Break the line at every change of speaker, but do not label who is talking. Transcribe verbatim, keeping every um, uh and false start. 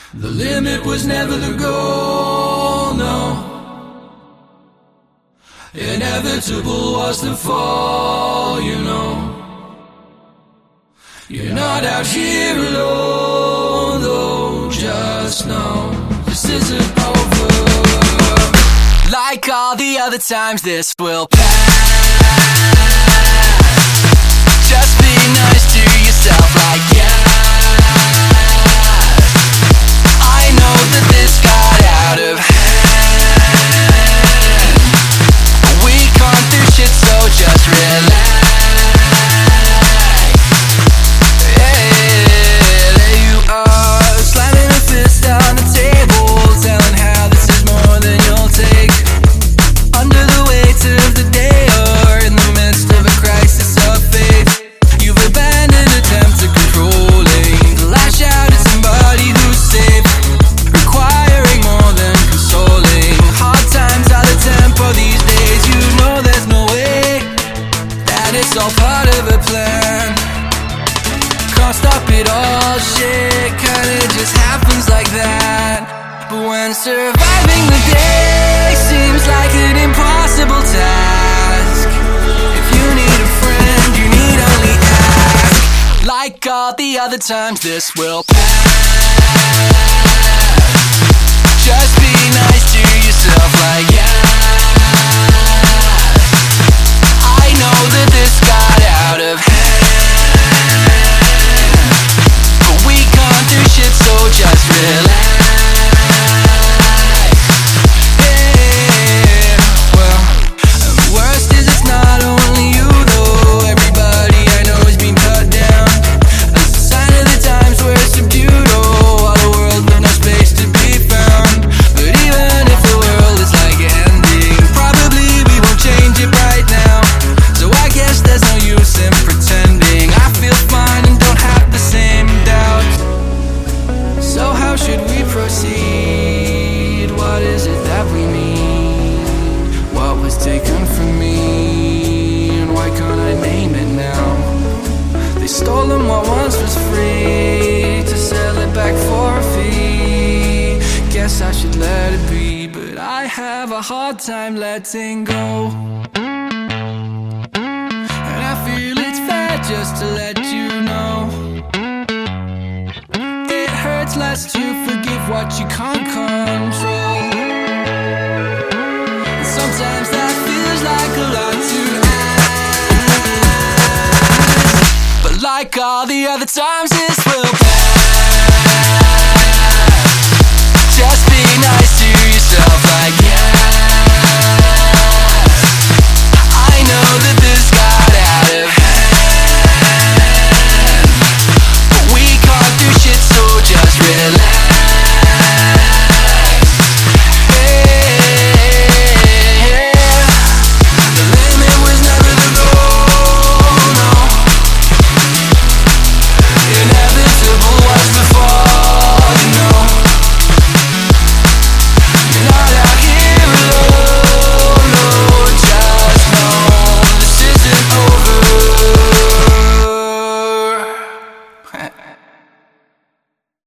The limit was never the goal, no. Inevitable was the fall, you know. You're not out here alone, though, just know this isn't over.
Like all the other times, this will pass. Just be nice to yourself, like yeah. I know that this got out of hand. We can't do shit, so just relax.
It's all part of a plan. Can't stop it all, shit kinda just happens like that. But when surviving the day seems like an impossible task, if you need a friend, you need only ask.
Like all the other times, this will pass. Just be nice to yourself, like yeah. I know that this got out of hand, but we can't do shit, so just relax. Yeah, well, and worst is it's not only you though. Everybody I know has been cut down. As a sign of the times we're subdued, oh, all the world with no space to be found. But even if the world is like ending, probably we won't change it right now. So I guess there's no use in pretending. I feel fine and don't have the same doubt.
So how should we proceed? What is it that we need? What was taken from me? And why can't I name it now? They stolen what once was free to sell it back for a fee. Guess I should let it be, but I have a hard time letting go. Just to let you know, it hurts less to forgive what you can't control. And sometimes that feels like a lot to ask, but like all the other times, this will